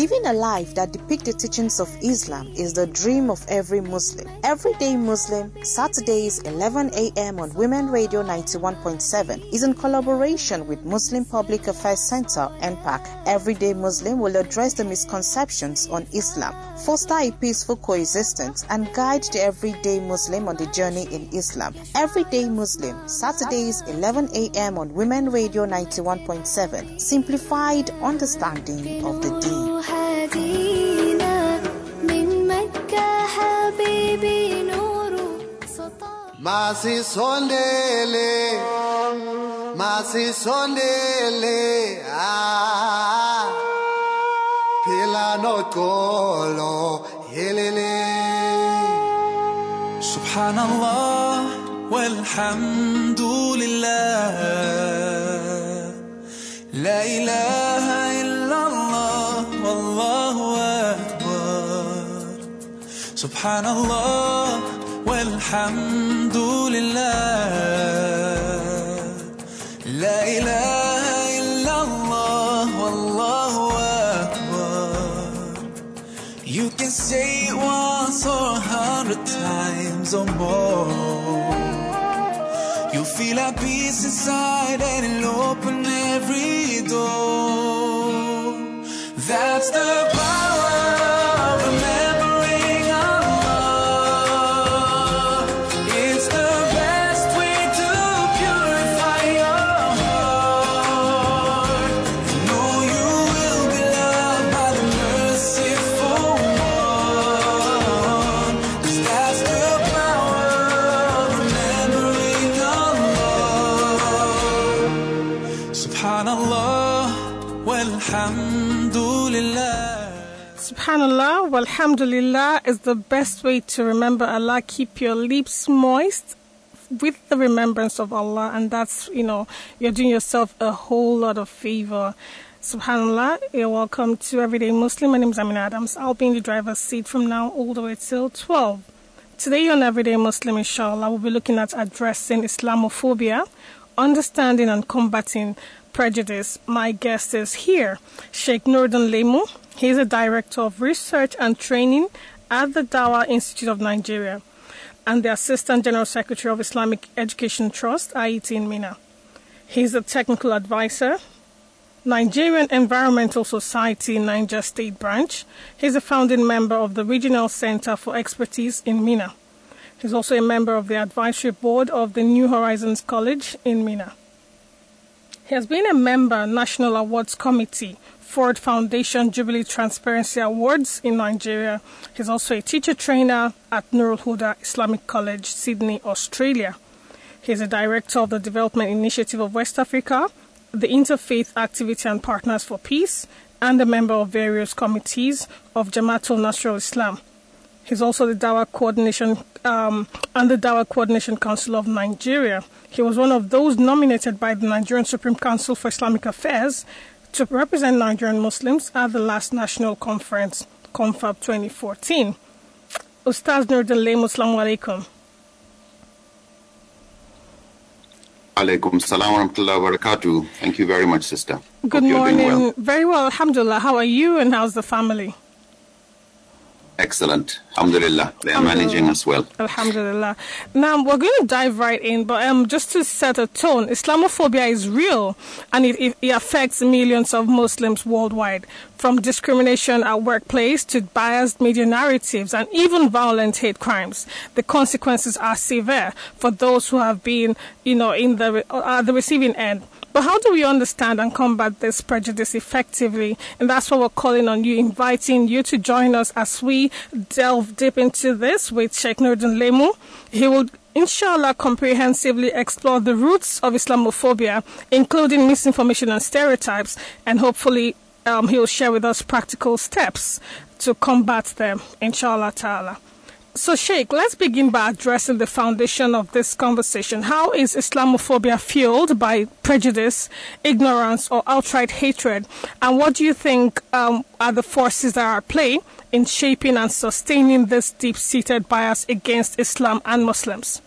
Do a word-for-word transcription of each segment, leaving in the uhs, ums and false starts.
Living a life that depicts the teachings of Islam is the dream of every Muslim. Everyday Muslim, Saturdays eleven a.m. on Women Radio ninety-one point seven, is in collaboration with Muslim Public Affairs Center, N P A C. Everyday Muslim will address the misconceptions on Islam, foster a peaceful coexistence, and guide the everyday Muslim on the journey in Islam. Everyday Muslim, Saturdays eleven a.m. on Women Radio ninety-one point seven. Simplified understanding of the deen. Masi sondele, masi sondele, ah, pila no kolo, yelele. Subhanallah, walhamdulillah, la ilaha illallah, wallahu akbar. Subhanallah, walhamdulillah, la ilaha illallah, wallahu akbar. You can say it once or a hundred times or more. You feel a peace inside and it'll open every door. That's the power of remembering Allah. It's the best way to purify your heart. Know you will be loved by the merciful one. 'Cause that's the power of remembering Allah. Subhanallah, walhamdulillah. Subhanallah, walhamdulillah is the best way to remember Allah. Keep your lips moist with the remembrance of Allah, and that's, you know, you're doing yourself a whole lot of favor. Subhanallah, you're welcome to Everyday Muslim. My name is Amina Adams. I'll be in the driver's seat from now all the way till twelve. Today on Everyday Muslim, inshallah, we'll be looking at addressing Islamophobia, understanding and combating prejudice. My guest is here, Sheikh Nuruddin Lemu. He is a Director of Research and Training at the Dawah Institute of Nigeria and the Assistant General Secretary of Islamic Education Trust, I E T in Mina. He is a Technical Advisor, Nigerian Environmental Society, Niger State Branch. He is a founding member of the Regional Center for Expertise in Mina. He is also a member of the Advisory Board of the New Horizons College in Mina. He has been a member National Awards Committee, Ford Foundation Jubilee Transparency Awards in Nigeria. He's also a teacher trainer at Nurul Huda Islamic College, Sydney, Australia. He's a director of the Development Initiative of West Africa, the Interfaith Activity and Partners for Peace, and a member of various committees of Jamaatul Nasrul Islam. He's also the Dawah Coordination um, and the Dawah Coordination Council of Nigeria. He was one of those nominated by the Nigerian Supreme Council for Islamic Affairs to represent Nigerian Muslims at the last national conference, Confab twenty fourteen. Ustaz Nuruddin Lemu, assalamu alaikum. Alaikum salam wa rahmatullahi wa barakatuh. Thank you very much, sister. Good Hope morning. You're doing well. Very well, alhamdulillah. How are you and how's the family? Excellent. Alhamdulillah. They are managing as well. Alhamdulillah. Now, we're going to dive right in, but um, just to set a tone, Islamophobia is real, and it, it, it affects millions of Muslims worldwide, from discrimination at workplace to biased media narratives and even violent hate crimes. The consequences are severe for those who have been, you know, in the uh, the receiving end. But how do we understand and combat this prejudice effectively? And that's what we're calling on you, inviting you to join us as we delve deep into this with Sheikh Nuruddin Lemu. He will, inshallah, comprehensively explore the roots of Islamophobia, including misinformation and stereotypes, and hopefully um, he'll share with us practical steps to combat them, inshallah ta'ala. So, Sheikh, let's begin by addressing the foundation of this conversation. How is Islamophobia fueled by prejudice, ignorance, or outright hatred? And what do you think um, are the forces that are at play in shaping and sustaining this deep-seated bias against Islam and Muslims?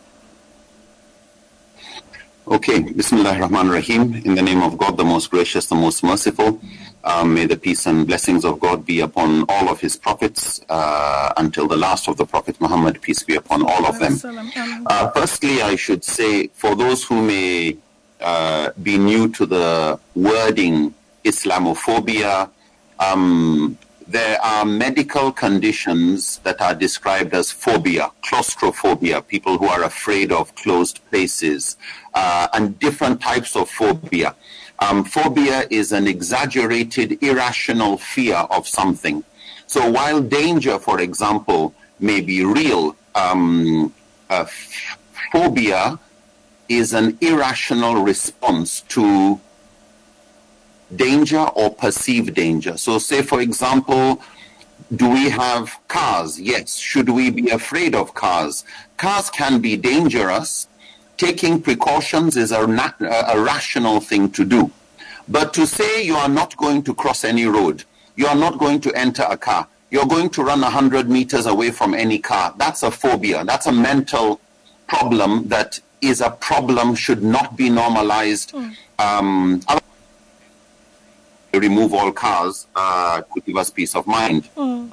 Okay, Bismillahir Rahmanir Rahim. In the name of God, the most gracious, the most merciful. Um, may the peace and blessings of God be upon all of his prophets uh, until the last of the Prophet Muhammad, peace be upon all of them. Uh, firstly, I should say, for those who may uh, be new to the wording Islamophobia, um, there are medical conditions that are described as phobia, claustrophobia, people who are afraid of closed places, uh, and different types of phobia. Um, phobia is an exaggerated, irrational fear of something. So while danger, for example, may be real, um, uh, phobia is an irrational response to danger or perceived danger. So say, for example, do we have cars? Yes. Should we be afraid of cars? Cars can be dangerous. Taking precautions is a, na- a rational thing to do. But to say you are not going to cross any road, you are not going to enter a car, you're going to run one hundred meters away from any car, that's a phobia. That's a mental problem that is a problem, should not be normalized. Mm. Um, remove all cars uh, to give us peace of mind. Mm.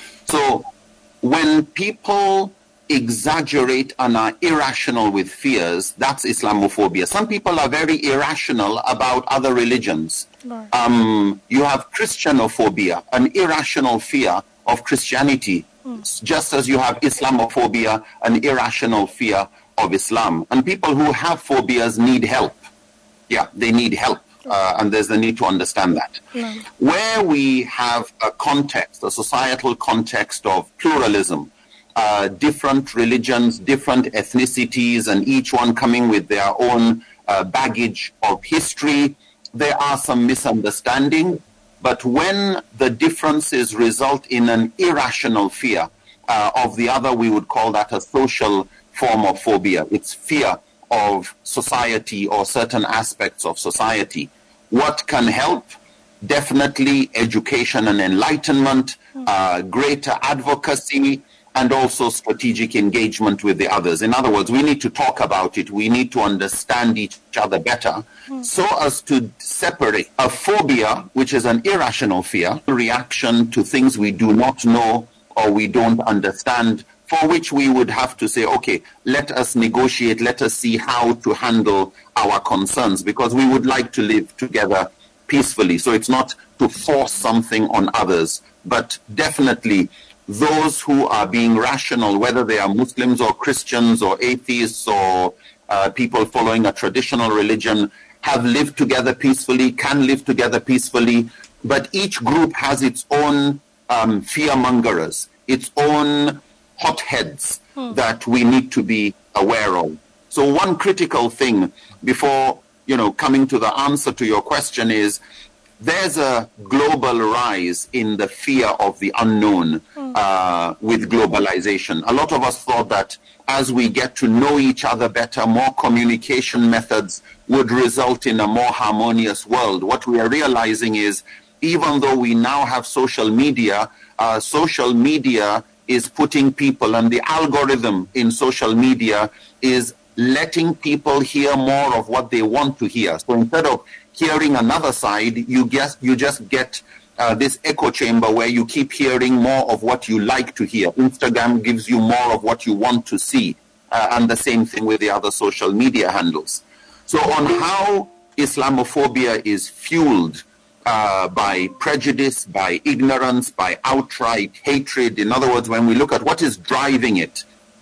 So when people exaggerate and are irrational with fears, that's Islamophobia. Some people are very irrational about other religions. Right. Um, you have Christianophobia, an irrational fear of Christianity, mm. just as you have Islamophobia, an irrational fear of Islam. And people who have phobias need help. Yeah, they need help. Uh, and there's the need to understand that. Yeah. Where we have a context, a societal context of pluralism, Uh, different religions, different ethnicities, and each one coming with their own uh, baggage of history, there are some misunderstanding. But when the differences result in an irrational fear uh, of the other, we would call that a social form of phobia. It's fear of society or certain aspects of society. What can help? Definitely education and enlightenment, uh, greater advocacy, and also strategic engagement with the others. In other words, we need to talk about it. We need to understand each other better mm. so as to separate a phobia, which is an irrational fear, reaction to things we do not know or we don't understand, for which we would have to say, okay, let us negotiate, let us see how to handle our concerns, because we would like to live together peacefully. So it's not to force something on others, but definitely those who are being rational, whether they are Muslims or Christians or atheists or uh, people following a traditional religion, have lived together peacefully, can live together peacefully, but each group has its own um, fear-mongers, its own hotheads hmm. that we need to be aware of. So one critical thing before, you know, coming to the answer to your question is, there's a global rise in the fear of the unknown uh, with globalization. A lot of us thought that as we get to know each other better, more communication methods would result in a more harmonious world. What we are realizing is, even though we now have social media, uh, social media is putting people, and the algorithm in social media is letting people hear more of what they want to hear. So instead of hearing another side, you guess you just get uh, this echo chamber where you keep hearing more of what you like to hear. Instagram gives you more of what you want to see, uh, and the same thing with the other social media handles. So on how Islamophobia is fueled uh, by prejudice, by ignorance, by outright hatred. In other words, when we look at what is driving it,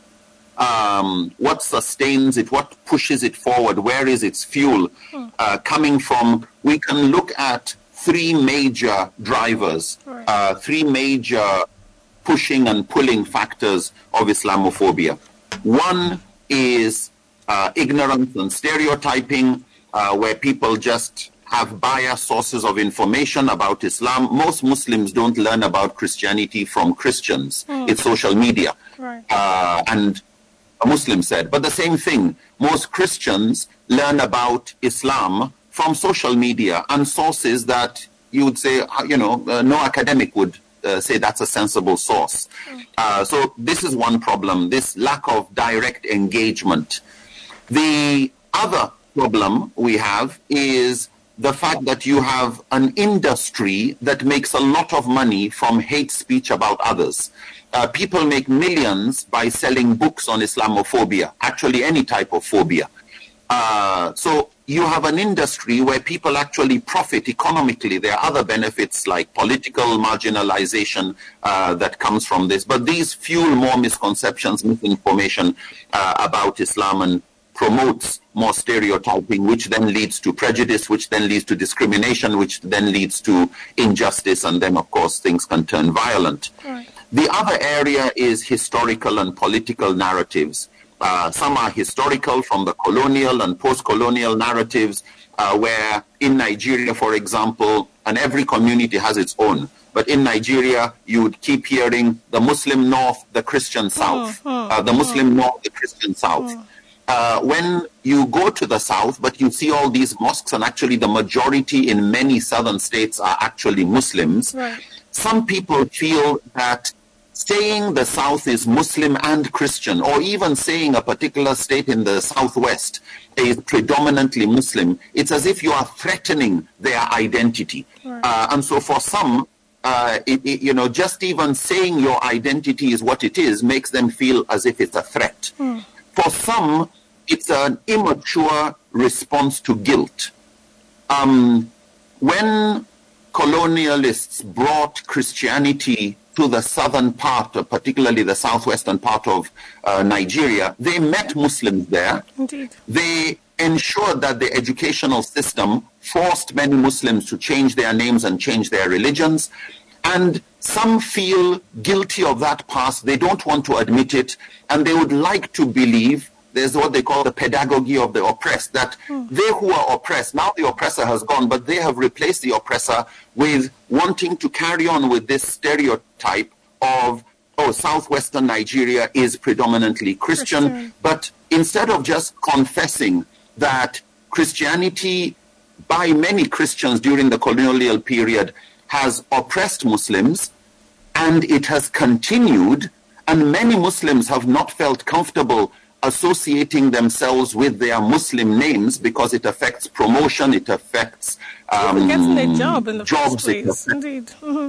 Um, what sustains it, what pushes it forward, where is its fuel uh, coming from, we can look at three major drivers, uh, three major pushing and pulling factors of Islamophobia. One is uh, ignorance and stereotyping, uh, where people just have biased sources of information about Islam. Most Muslims don't learn about Christianity from Christians. Mm. It's social media. Right. Uh, and a Muslim said, but the same thing, most Christians learn about Islam from social media and sources that you would say, you know, uh, no academic would uh, say that's a sensible source. Uh, so this is one problem, this lack of direct engagement. The other problem we have is the fact that you have an industry that makes a lot of money from hate speech about others. Uh, people make millions by selling books on Islamophobia, actually any type of phobia. Uh, so you have an industry where people actually profit economically. There are other benefits like political marginalization uh, that comes from this, but these fuel more misconceptions, misinformation uh, about Islam, and promotes more stereotyping, which then leads to prejudice, which then leads to discrimination, which then leads to injustice, and then, of course, things can turn violent. Right. The other area is historical and political narratives. Uh, some are historical from the colonial and post-colonial narratives, uh, where in Nigeria, for example, and every community has its own, but in Nigeria, you would keep hearing the Muslim North, the Christian South, oh, oh, uh, the Muslim oh. North, the Christian South. Oh. Uh, when you go to the South, but you see all these mosques, and actually the majority in many southern states are actually Muslims, right. Some people feel that saying the South is Muslim and Christian, or even saying a particular state in the Southwest is predominantly Muslim, it's as if you are threatening their identity. Right. Uh, and so for some, uh, it, it, you know, just even saying your identity is what it is makes them feel as if it's a threat. Mm. For some, it's an immature response to guilt. Um, when colonialists brought Christianity to the southern part, particularly the southwestern part of uh, Nigeria, they met Muslims there. Indeed. They ensured that the educational system forced many Muslims to change their names and change their religions. And some feel guilty of that past. They don't want to admit it. And they would like to believe there's what they call the pedagogy of the oppressed, that mm. they who are oppressed, now the oppressor has gone, but they have replaced the oppressor with wanting to carry on with this stereotype of, oh, southwestern Nigeria is predominantly Christian. Christian. But instead of just confessing that Christianity, by many Christians during the colonial period, has oppressed Muslims, and it has continued, and many Muslims have not felt comfortable associating themselves with their Muslim names because it affects promotion, it affects um, even getting a job in the jobs, first place. Indeed. Mm-hmm.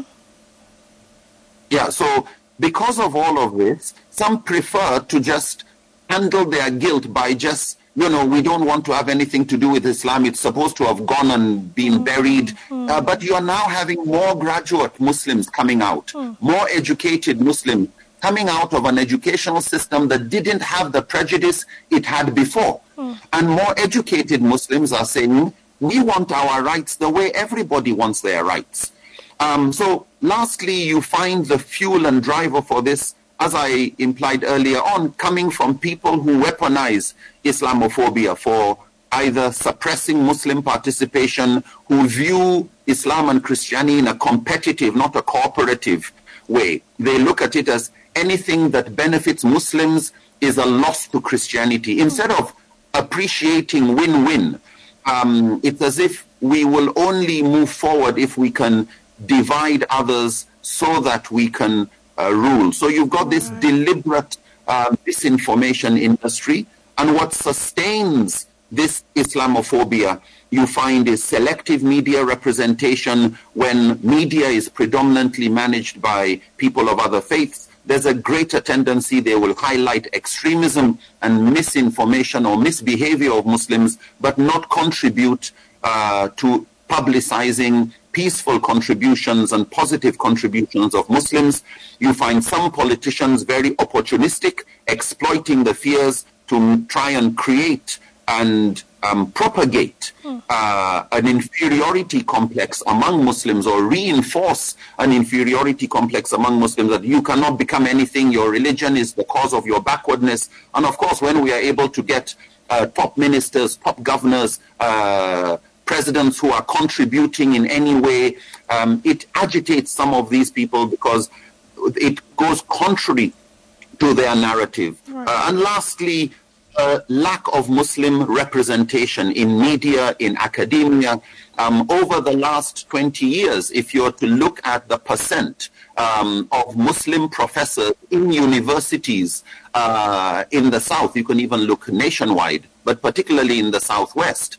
Yeah, so because of all of this, some prefer to just handle their guilt by just, you know, we don't want to have anything to do with Islam. It's supposed to have gone and been mm-hmm. buried. Mm-hmm. Uh, but you are now having more graduate Muslims coming out, mm-hmm. more educated Muslims coming out of an educational system that didn't have the prejudice it had before. Mm. And more educated Muslims are saying, we want our rights the way everybody wants their rights. Um, so lastly, you find the fuel and driver for this, as I implied earlier on, coming from people who weaponize Islamophobia for either suppressing Muslim participation, who view Islam and Christianity in a competitive, not a cooperative way. They look at it as anything that benefits Muslims is a loss to Christianity. Instead of appreciating win-win, um, it's as if we will only move forward if we can divide others so that we can uh, rule. So you've got this deliberate uh, disinformation industry, and what sustains this Islamophobia, you find, is selective media representation. When media is predominantly managed by people of other faiths, there's a greater tendency they will highlight extremism and misinformation or misbehavior of Muslims, but not contribute uh, to publicizing peaceful contributions and positive contributions of Muslims. You find some politicians very opportunistic, exploiting the fears to try and create and um, propagate uh, an inferiority complex among Muslims, or reinforce an inferiority complex among Muslims, that you cannot become anything, your religion is the cause of your backwardness. And of course, when we are able to get uh, top ministers, top governors, uh, presidents who are contributing in any way, um, it agitates some of these people because it goes contrary to their narrative. Right. Uh, and lastly, Uh, lack of Muslim representation in media, in academia. Um, over the last twenty years, if you're to look at the percent um, of Muslim professors in universities uh, in the South, you can even look nationwide, but particularly in the Southwest,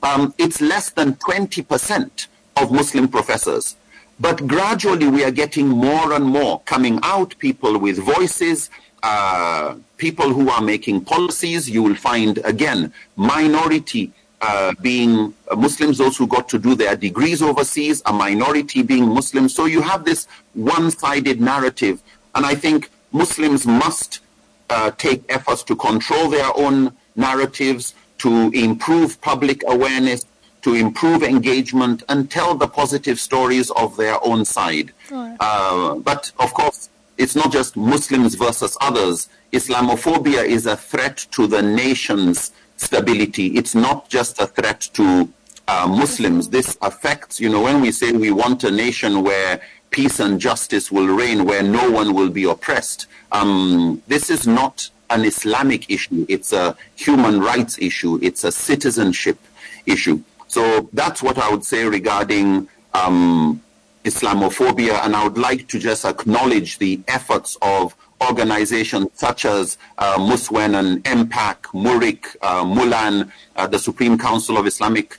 um, it's less than twenty percent of Muslim professors. But gradually we are getting more and more coming out, people with voices, uh, people who are making policies. You will find, again, minority uh, being Muslims, those who got to do their degrees overseas, a minority being Muslims. So you have this one-sided narrative. And I think Muslims must uh, take efforts to control their own narratives, to improve public awareness, to improve engagement, and tell the positive stories of their own side. Right. Uh, but, of course, it's not just Muslims versus others. Islamophobia is a threat to the nation's stability. It's not just a threat to uh, Muslims. This affects, you know, when we say we want a nation where peace and justice will reign, where no one will be oppressed, um, this is not an Islamic issue. It's a human rights issue. It's a citizenship issue. So that's what I would say regarding um, Islamophobia, and I would like to just acknowledge the efforts of organizations such as uh, Muswen and M PAC, Murik, uh, Mulan, uh, the Supreme Council of Islamic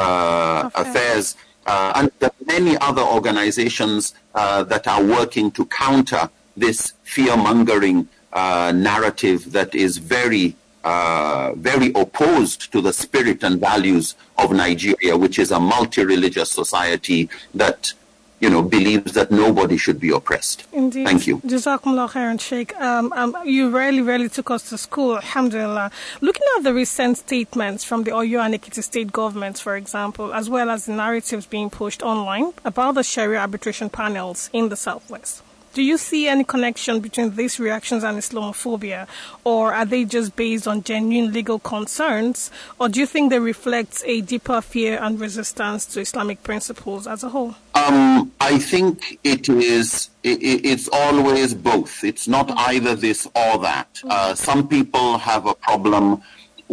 uh, okay. Affairs, uh, and the many other organizations uh, that are working to counter this fear-mongering uh, narrative that is very Uh, very opposed to the spirit and values of Nigeria, which is a multi-religious society that, you know, believes that nobody should be oppressed. Indeed. Thank you. Jazakumullah khairan, Sheikh. Um, um, you really, really took us to school, alhamdulillah. Looking at the recent statements from the Oyo and Ekiti state governments, for example, as well as the narratives being pushed online about the Sharia arbitration panels in the Southwest, do you see any connection between these reactions and Islamophobia, or are they just based on genuine legal concerns, or do you think they reflect a deeper fear and resistance to Islamic principles as a whole? Um, I think it is, it, it's always both. It's not mm-hmm. either this or that. Mm-hmm. Uh, some people have a problem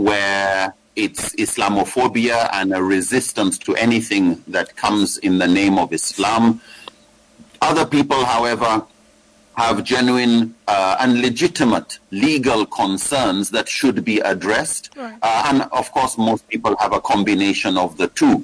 where it's Islamophobia and a resistance to anything that comes in the name of Islam. Other people, however, have genuine uh, and legitimate legal concerns that should be addressed. Right. Uh, and, of course, most people have a combination of the two.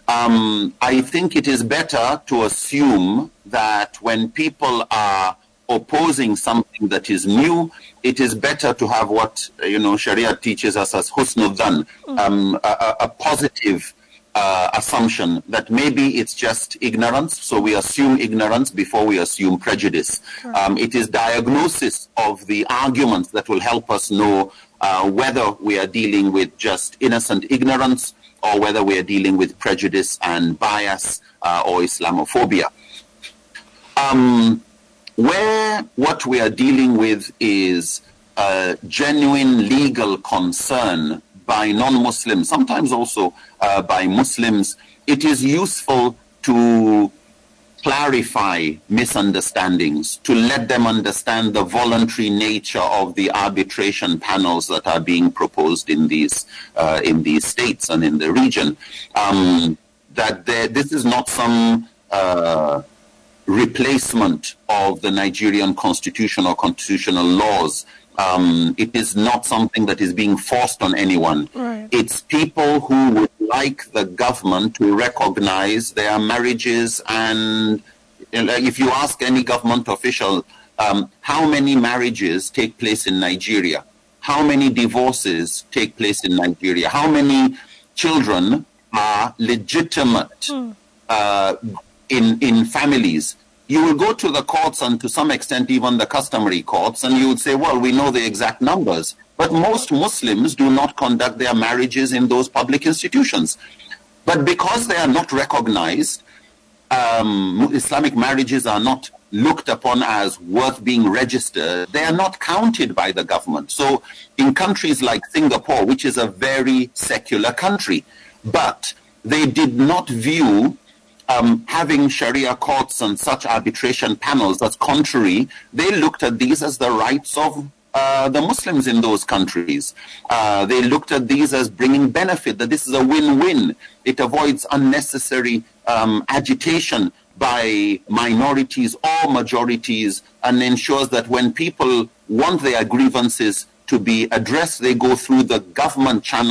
Um, I think it is better to assume that when people are opposing something that is new, it is better to have what, you know, Sharia teaches us as husnul dhan, mm-hmm. um, a, a positive Uh, assumption that maybe it's just ignorance, so we assume ignorance before we assume prejudice. Sure. Um, it is diagnosis of the arguments that will help us know uh, whether we are dealing with just innocent ignorance or whether we are dealing with prejudice and bias uh, or Islamophobia. Um, where what we are dealing with is a genuine legal concern by non-Muslims, sometimes also uh, by Muslims, it is useful to clarify misunderstandings, to let them understand the voluntary nature of the arbitration panels that are being proposed in these uh, in these states and in the region. Um, that there, this is not some uh, replacement of the Nigerian constitution or constitutional laws. Um, it is not something that is being forced on anyone. Right. It's people who would like the government to recognize their marriages. And if you ask any government official, um, how many marriages take place in Nigeria? How many divorces take place in Nigeria? How many children are legitimate mm. uh, in, in families? You will go to the courts and to some extent even the customary courts, and you would say, well, we know the exact numbers. But most Muslims do not conduct their marriages in those public institutions. But because they are not recognized, um, Islamic marriages are not looked upon as worth being registered. They are not counted by the government. So in countries like Singapore, which is a very secular country, but they did not view Um, having Sharia courts and such arbitration panels as contrary. They looked at these as the rights of uh, the Muslims in those countries. Uh, they looked at these as bringing benefit, that this is a win-win. It avoids unnecessary um, agitation by minorities or majorities and ensures that when people want their grievances to be addressed, they go through the government channels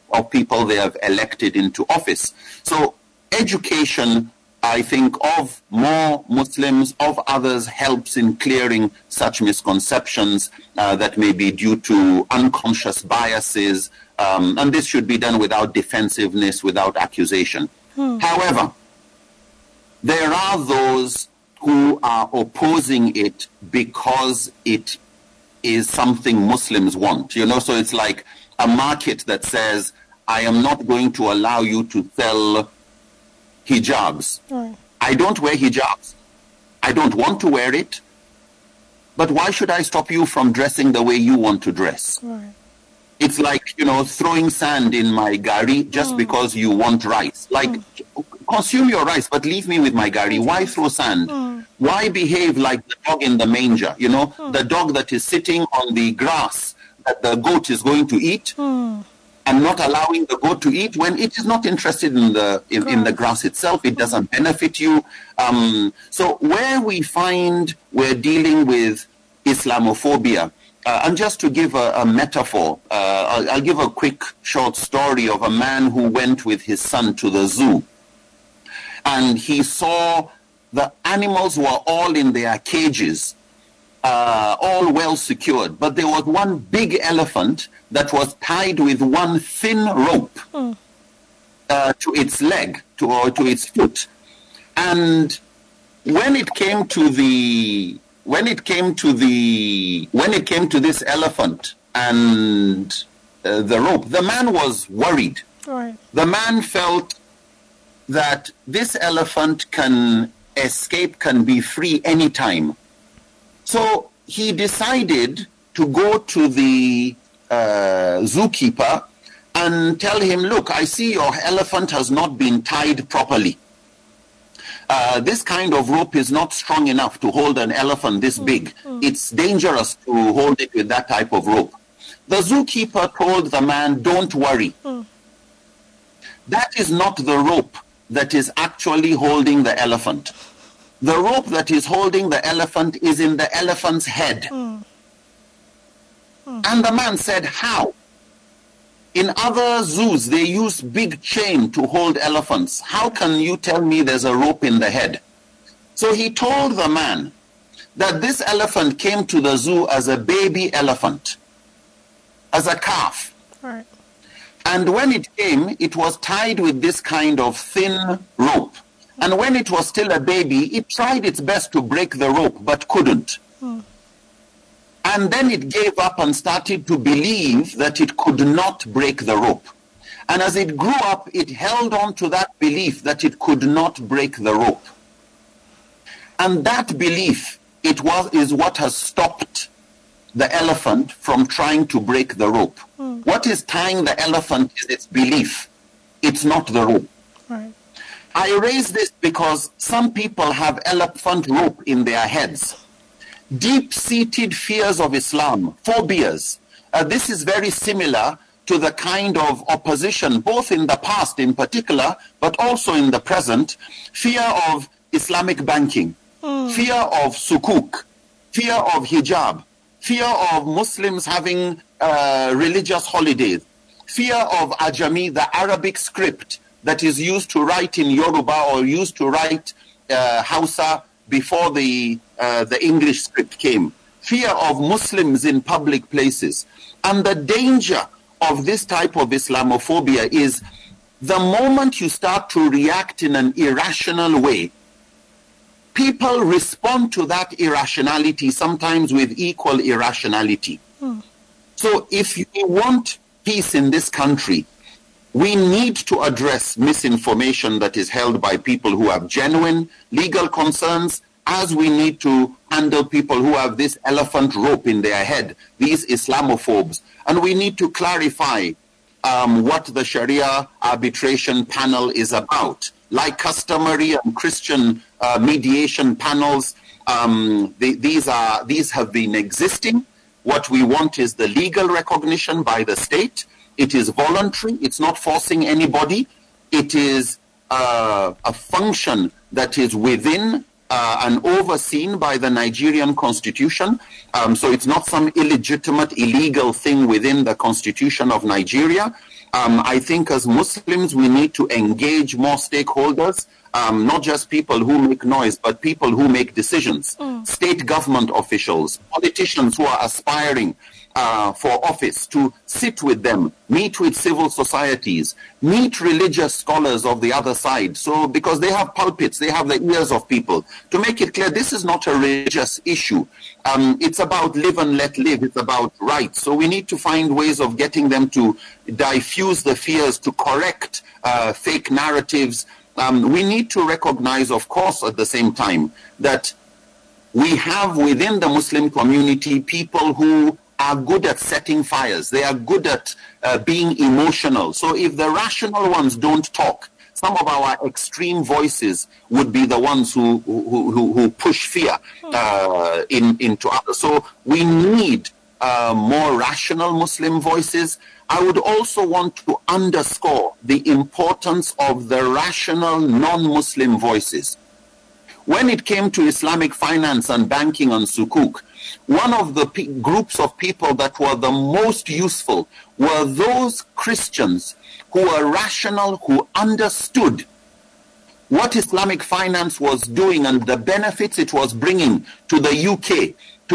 of people they have elected into office. So education, I think, of more Muslims, of others, helps in clearing such misconceptions uh, that may be due to unconscious biases, um, and this should be done without defensiveness, without accusation. Hmm. However, there are those who are opposing it because it is something Muslims want. You know, so it's like a market that says, I am not going to allow you to sell hijabs. Right. I don't wear hijabs. I don't want to wear it. But why should I stop you from dressing the way you want to dress? Right. It's like, you know, throwing sand in my gari just mm. because you want rice. Like, mm. consume your rice, but leave me with my gari. Why throw sand? Mm. Why behave like the dog in the manger? You know, mm. the dog that is sitting on the grass that the goat is going to eat. Mm. And not allowing the goat to eat when it is not interested in the in, in the grass itself. It doesn't benefit you. Um, so where we find we're dealing with Islamophobia, uh, and just to give a, a metaphor, uh, I'll, I'll give a quick short story of a man who went with his son to the zoo. And he saw the animals were all in their cages, uh, all well secured. But there was one big elephant that was tied with one thin rope hmm. uh, to its leg, to, or to its foot. And when it came to the, when it came to the, when it came to this elephant and uh, the rope, the man was worried. Right. The man felt that this elephant can escape, can be free anytime. So he decided to go to the Uh, zookeeper and tell him, look, I see your elephant has not been tied properly. Uh, this kind of rope is not strong enough to hold an elephant this big. Mm-hmm. It's dangerous to hold it with that type of rope. The zookeeper told the man, don't worry. Mm. That is not the rope that is actually holding the elephant. The rope that is holding the elephant is in the elephant's head. Mm. And the man said, how? In other zoos, they use big chain to hold elephants. How can you tell me there's a rope in the head? So he told the man that this elephant came to the zoo as a baby elephant, as a calf. Right. And when it came, it was tied with this kind of thin rope. And when it was still a baby, it tried its best to break the rope, but couldn't. Hmm. And then it gave up and started to believe that it could not break the rope. And as it grew up, it held on to that belief that it could not break the rope. And that belief it was, is what has stopped the elephant from trying to break the rope. Mm. What is tying the elephant is its belief. It's not the rope. Right. I raise this because some people have elephant rope in their heads. Deep-seated fears of Islam, phobias. Uh, this is very similar to the kind of opposition, both in the past in particular, but also in the present. Fear of Islamic banking, mm. fear of sukuk, fear of hijab, fear of Muslims having uh, religious holidays, fear of Ajami, the Arabic script that is used to write in Yoruba or used to write uh, Hausa before the uh, the English script came, fear of Muslims in public places. And the danger of this type of Islamophobia is the moment you start to react in an irrational way, people respond to that irrationality sometimes with equal irrationality. Hmm. So if you want peace in this country, we need to address misinformation that is held by people who have genuine legal concerns, as we need to handle people who have this elephant rope in their head, these Islamophobes. And we need to clarify um, what the Sharia arbitration panel is about. Like customary and Christian uh, mediation panels, um, they, these are these have been existing. What we want is the legal recognition by the state. It is voluntary. It's not forcing anybody. It is uh, a function that is within uh, and overseen by the Nigerian constitution. Um, so it's not some illegitimate, illegal thing within the constitution of Nigeria. Um, I think as Muslims, we need to engage more stakeholders, um, not just people who make noise, but people who make decisions, mm. state government officials, politicians who are aspiring uh, for office, to sit with them, meet with civil societies, meet religious scholars of the other side. So, because they have pulpits, they have the ears of people, to make it clear this is not a religious issue. Um, it's about live and let live. It's about rights. So we need to find ways of getting them to diffuse the fears, to correct uh, fake narratives. Um, we need to recognize, of course, at the same time, that we have within the Muslim community people who are good at setting fires. They are good at uh, being emotional. So if the rational ones don't talk, some of our extreme voices would be the ones who who, who, who push fear uh, in, into others. So we need uh, more rational Muslim voices. I would also want to underscore the importance of the rational non-Muslim voices. When it came to Islamic finance and banking and sukuk, one of the p- groups of people that were the most useful were those Christians who were rational, who understood what Islamic finance was doing and the benefits it was bringing to the U K,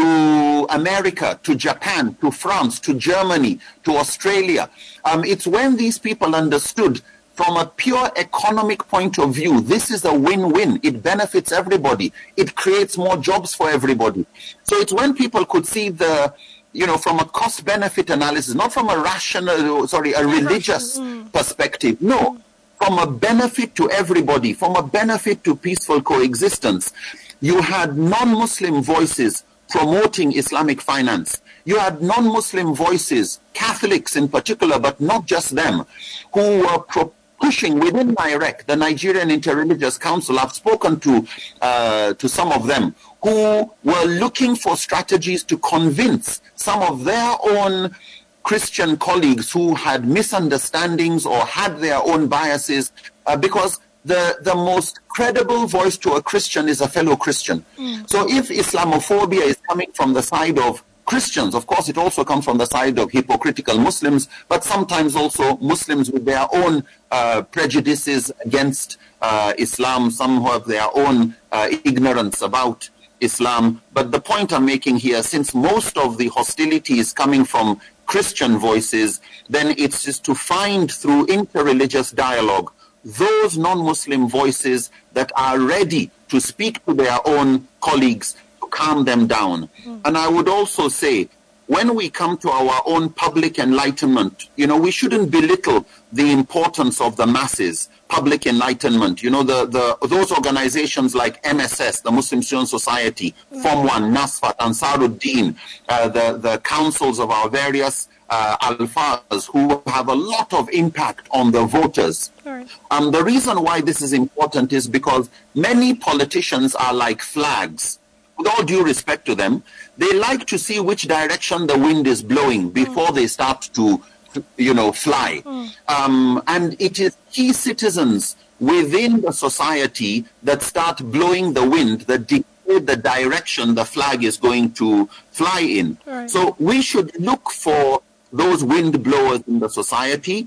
to America, to Japan, to France, to Germany, to Australia. Um, it's when these people understood from a pure economic point of view, this is a win-win. It benefits everybody. It creates more jobs for everybody. So it's when people could see the, you know, from a cost-benefit analysis, not from a rational, sorry, a religious mm. perspective. No, from a benefit to everybody, from a benefit to peaceful coexistence. You had non-Muslim voices promoting Islamic finance. You had non-Muslim voices, Catholics in particular, but not just them, who were pro- pushing within NIREC, the Nigerian Interreligious Council. I've spoken to uh, to some of them who were looking for strategies to convince some of their own Christian colleagues who had misunderstandings or had their own biases, uh, because the, the most credible voice to a Christian is a fellow Christian. Mm. So if Islamophobia is coming from the side of Christians, of course, it also comes from the side of hypocritical Muslims, but sometimes also Muslims with their own uh, prejudices against uh, Islam, some who have their own uh, ignorance about Islam. But the point I'm making here, since most of the hostility is coming from Christian voices, then it's just to find through interreligious dialogue those non-Muslim voices that are ready to speak to their own colleagues, to calm them down. Mm. And I would also say, when we come to our own public enlightenment, you know, we shouldn't belittle the importance of the masses, public enlightenment. You know, the, the those organizations like M S S, the Muslim Student Society, mm. Form one, NASFAT, Ansaruddin, uh, the, the councils of our various uh, alfas who have a lot of impact on the voters. Right. Um, the reason why this is important is because many politicians are like flags. With all due respect to them, they like to see which direction the wind is blowing before mm. they start to, you know, fly. Mm. Um, and it is key citizens within the society that start blowing the wind, that dictate the direction the flag is going to fly in. Right. So we should look for those wind blowers in the society,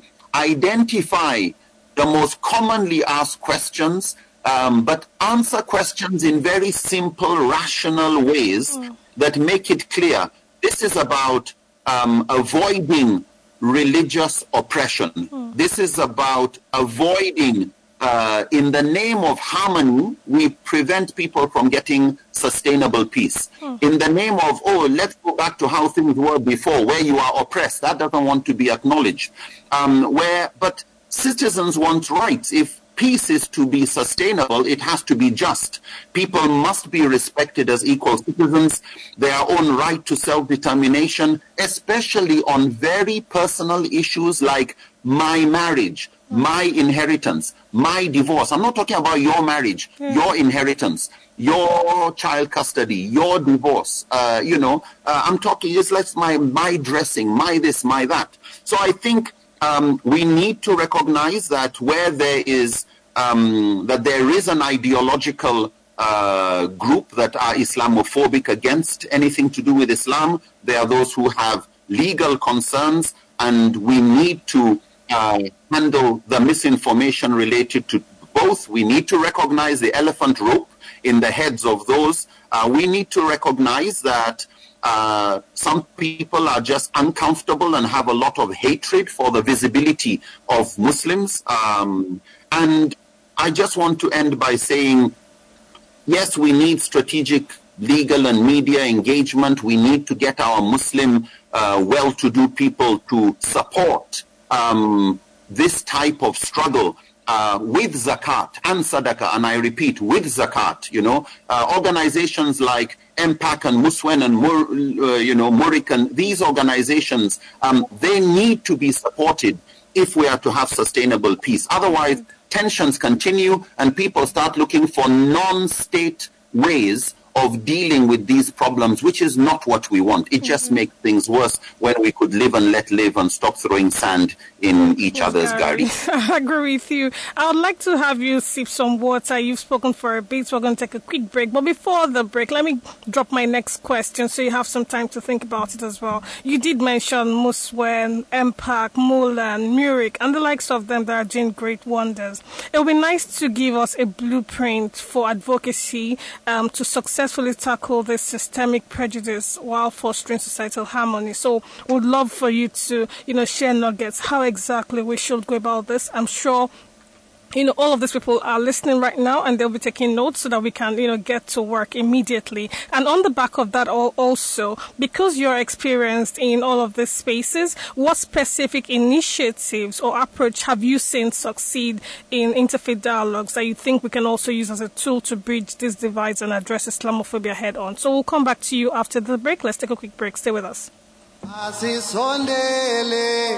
identify the most commonly asked questions, Um, but answer questions in very simple, rational ways mm. that make it clear. This is about um, avoiding religious oppression. Mm. This is about avoiding, uh, in the name of harmony, we prevent people from getting sustainable peace. Mm. In the name of, oh, let's go back to how things were before, where you are oppressed. That doesn't want to be acknowledged. Um, where, but citizens want rights. If peace is to be sustainable, it has to be just. People must be respected as equal citizens, their own right to self-determination, especially on very personal issues like my marriage, my inheritance, my divorce. I'm not talking about your marriage, mm. your inheritance, your child custody, your divorce. Uh, you know, uh, I'm talking, it's like my, my dressing, my this, my that. So I think Um, we need to recognize that where there is um, that there is an ideological uh, group that are Islamophobic against anything to do with Islam, there are those who have legal concerns, and we need to uh, handle the misinformation related to both. We need to recognize the elephant rope in the heads of those. Uh, we need to recognize that uh, some people are just uncomfortable and have a lot of hatred for the visibility of Muslims. Um, and I just want to end by saying, yes, we need strategic legal and media engagement. We need to get our Muslim uh, well-to-do people to support um, this type of struggle uh, with zakat and sadaqah. And I repeat, with zakat, you know, uh, organizations like M PAC and Muswen and, Mur, uh, you know, Murikan, these organizations, um, they need to be supported if we are to have sustainable peace. Otherwise, tensions continue and people start looking for non-state ways of dealing with these problems, which is not what we want. It just Mm-hmm. makes things worse when we could live and let live and stop throwing sand in each other's Gary. gari. I agree with you. I would like to have you sip some water. You've spoken for a bit. We're going to take a quick break. But before the break, let me drop my next question so you have some time to think about it as well. You did mention Muswen, M PAC, Mulan, Murik, and the likes of them that are doing great wonders. It would be nice to give us a blueprint for advocacy um, to successfully tackle this systemic prejudice while fostering societal harmony. So would love for you to, you know, share nuggets how exactly we should go about this. I'm sure, you know, all of these people are listening right now and they'll be taking notes so that we can, you know, get to work immediately. And on the back of that also, because you're experienced in all of these spaces, what specific initiatives or approach have you seen succeed in interfaith dialogues that you think we can also use as a tool to bridge these divides and address Islamophobia head on? So we'll come back to you after the break. Let's take a quick break. Stay with us. Masisondele,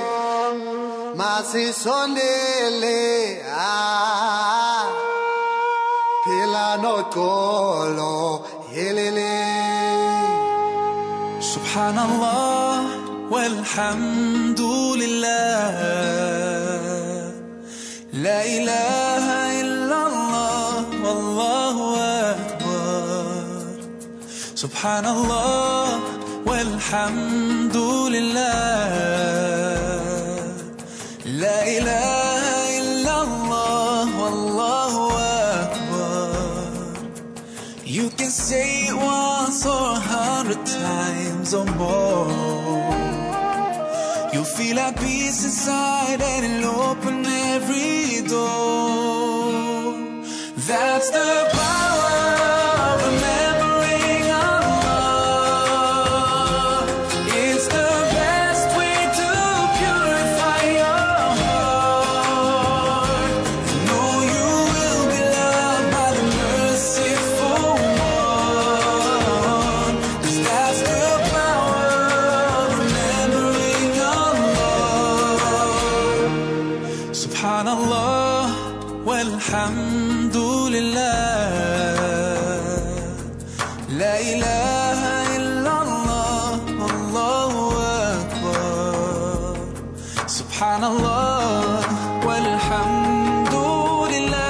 masisondele, ah, phila noxolo, yelele. Subhanallah, walhamdulillah, la ilaha illallah, wallahu akbar. Subhanallah, walhamdulillah, la ilaha illallah, wallahu akbar. You can say it once or a hundred times or more. You'll feel at peace inside and it'll open every door. That's the power of remembering Allah. It's the best way to purify your heart. Know you will be loved by the merciful one. 'Cause that's the power of remembering Allah. Subhanallah, walhamdulillah, la ilaha illallah, Allahu akbar. Subhanallah, walhamdulillah,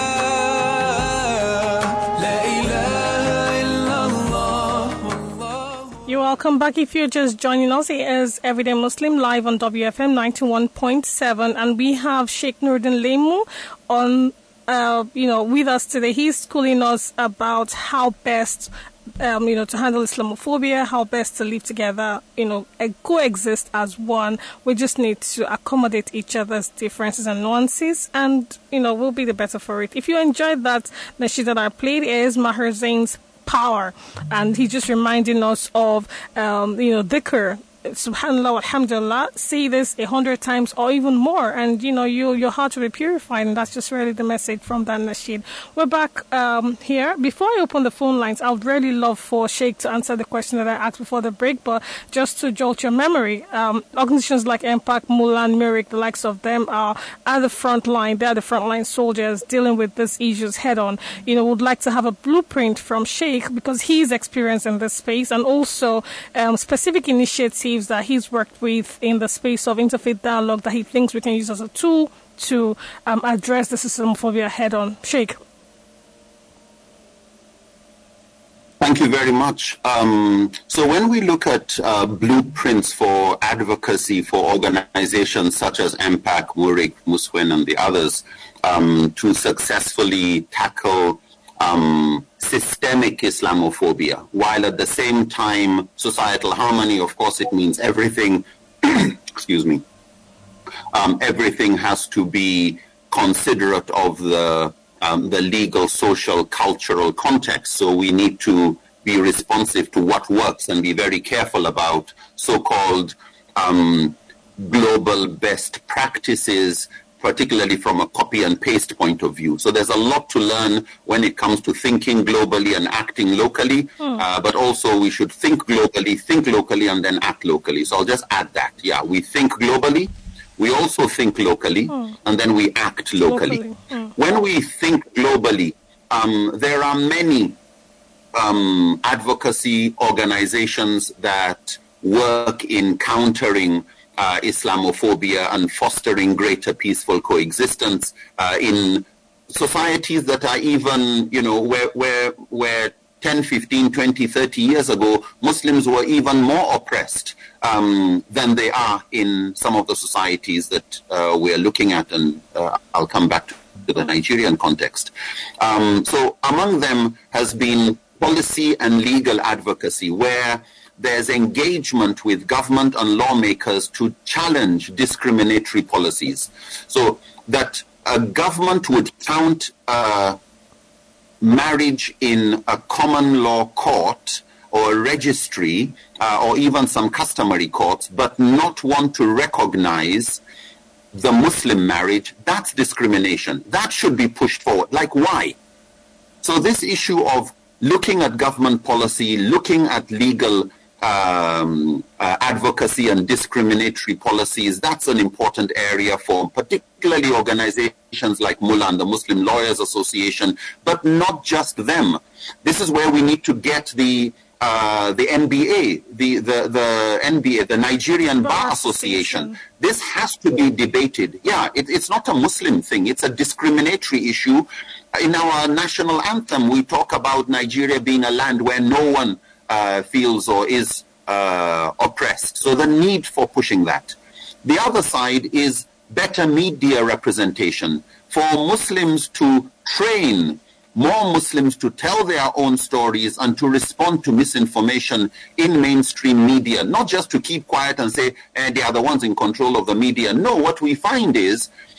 la ilaha illallah, Allahu. You're welcome back. If you're just joining us, it is Everyday Muslim live on W F M ninety-one point seven, and we have Sheikh Nuruddin Lemu on, uh, you know, with us today. He's schooling us about how best, um, you know, to handle Islamophobia, how best to live together, you know, and coexist as one. We just need to accommodate each other's differences and nuances, and, you know, we'll be the better for it. If you enjoyed that nasheed that I played, it is Maher Zain's Power, and he's just reminding us of, um, you know, dhikr. Subhanallah, alhamdulillah, say this a hundred times or even more, and you know you, your heart will be purified, and that's just really the message from that nasheed. We're back um, here. Before I open the phone lines, I would really love for Sheikh to answer the question that I asked before the break, but just to jolt your memory, um, organizations like M PAC, Mulan, Murik, the likes of them are at the front line. They're the frontline soldiers dealing with these issues head on. You know, would like to have a blueprint from Sheikh because he's experienced in this space, and also um, specific initiatives that he's worked with in the space of interfaith dialogue that he thinks we can use as a tool to um, address the Islamophobia head on. Sheikh. Thank you very much. Um, so when we look at uh, blueprints for advocacy for organizations such as M PAC, Murik, Muswin, and the others um, to successfully tackle um, systemic Islamophobia, while at the same time societal harmony, of course, it means everything, excuse me, um, everything has to be considerate of the Um, the legal, social, cultural context. So we need to be responsive to what works and be very careful about so-called um, global best practices, particularly from a copy and paste point of view. So there's a lot to learn when it comes to thinking globally and acting locally, mm. uh, but also we should think globally, think locally, and then act locally. So I'll just add that. Yeah, we think globally, we also think locally, mm. and then we act locally. locally. Mm. When we think globally, um, there are many um, advocacy organizations that work in countering uh, Islamophobia and fostering greater peaceful coexistence uh, in societies that are even, you know, where, where, where ten, fifteen, twenty, thirty years ago, Muslims were even more oppressed um, than they are in some of the societies that uh, we're looking at, and uh, I'll come back to the Nigerian context. Um, so among them has been policy and legal advocacy, where there's engagement with government and lawmakers to challenge discriminatory policies. So that a government would count uh, marriage in a common law court or registry uh, or even some customary courts, but not want to recognize the Muslim marriage, that's discrimination. That should be pushed forward. Like, why? So this issue of looking at government policy, looking at legal um, uh, advocacy and discriminatory policies, that's an important area for particularly organizations like Mullah and the Muslim Lawyers Association, but not just them. This is where we need to get the Uh, the N B A, the, the, the N B A, the Nigerian Bar Association. This has to be debated. Yeah, it, it's not a Muslim thing. It's a discriminatory issue. In our national anthem, we talk about Nigeria being a land where no one uh, feels or is uh, oppressed. So the need for pushing that. The other side is better media representation, for Muslims to train more Muslims to tell their own stories and to respond to misinformation in mainstream media, not just to keep quiet and say, eh, they are the ones in control of the media. No, what we find is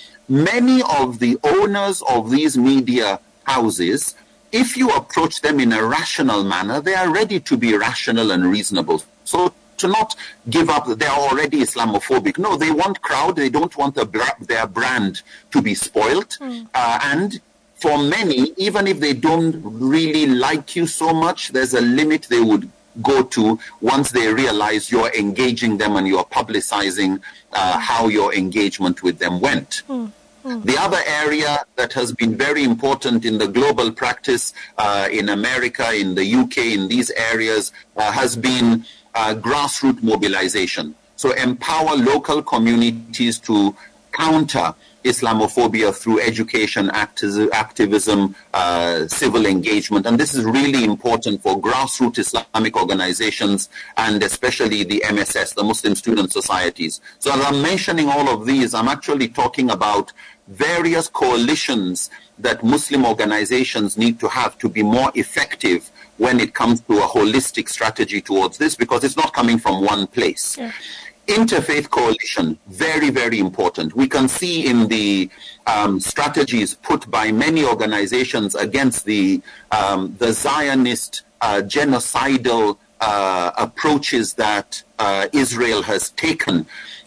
many of the owners of these media houses, if you approach them in a rational manner, they are ready to be rational and reasonable. So to not give up, they are already Islamophobic. No, they want crowd. They don't want the, their brand to be spoiled. Mm. Uh, and for many, even if they don't really like you so much, there's a limit they would go to once they realize you're engaging them and you're publicizing uh, how your engagement with them went. Mm, mm. The other area that has been very important in the global practice uh, in America, in the U K, in these areas, uh, has been uh, grassroots mobilization. So empower local communities to counter Islamophobia through education, activism, uh, civil engagement. And this is really important for grassroots Islamic organizations and especially the M S S, the Muslim Student Societies. So as I'm mentioning all of these, I'm actually talking about various coalitions that Muslim organizations need to have to be more effective when it comes to a holistic strategy towards this, because it's not coming from one place. Yeah. Interfaith coalition, very, very important. We can see in the um, strategies put by many organizations against the, um, the Zionist uh, genocidal uh, approaches that uh, Israel has taken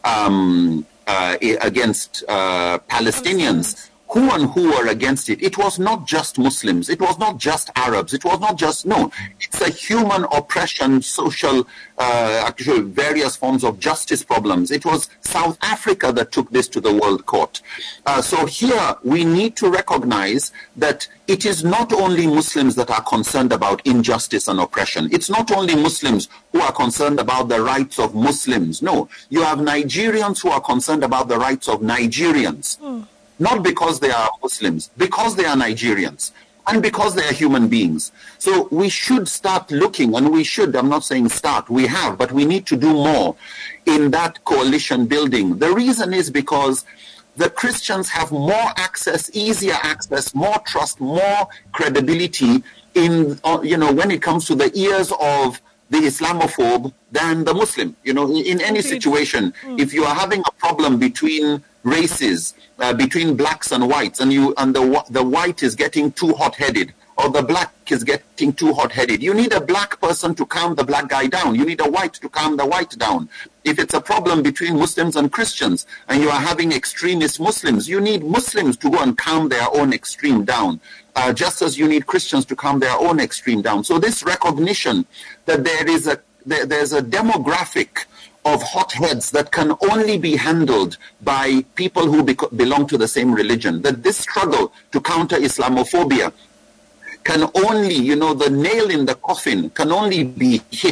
um, uh, against uh, Palestinians. Who and who are against it? It was not just Muslims. It was not just Arabs. It was not just, no. It's a human oppression, social, uh, actually various forms of justice problems. It was South Africa that took this to the World Court. Uh, so here we need to recognize that it is not only Muslims that are concerned about injustice and oppression. It's not only Muslims who are concerned about the rights of Muslims. No, you have Nigerians who are concerned about the rights of Nigerians. Mm. Not because they are Muslims, because they are Nigerians. and because they are human beings. So we should start looking, and we should, I'm not saying start, we have, but we need to do more in that coalition building. The reason is because the Christians have more access, easier access, more trust, more credibility in, uh, you know, when it comes to the ears of the Islamophobe than the Muslim. You know, in any situation, mm. if you are having a problem between races, uh, between blacks and whites, and you and the the white is getting too hot-headed, or the black is getting too hot-headed, you need a black person to calm the black guy down. You need a white to calm the white down. If it's a problem between Muslims and Christians, and you are having extremist Muslims, you need Muslims to go and calm their own extreme down, uh, just as you need Christians to calm their own extreme down. So this recognition that there is a there, there's a demographic of hotheads that can only be handled by people who bec- belong to the same religion, that this struggle to counter Islamophobia can only, you know, the nail in the coffin can only be hit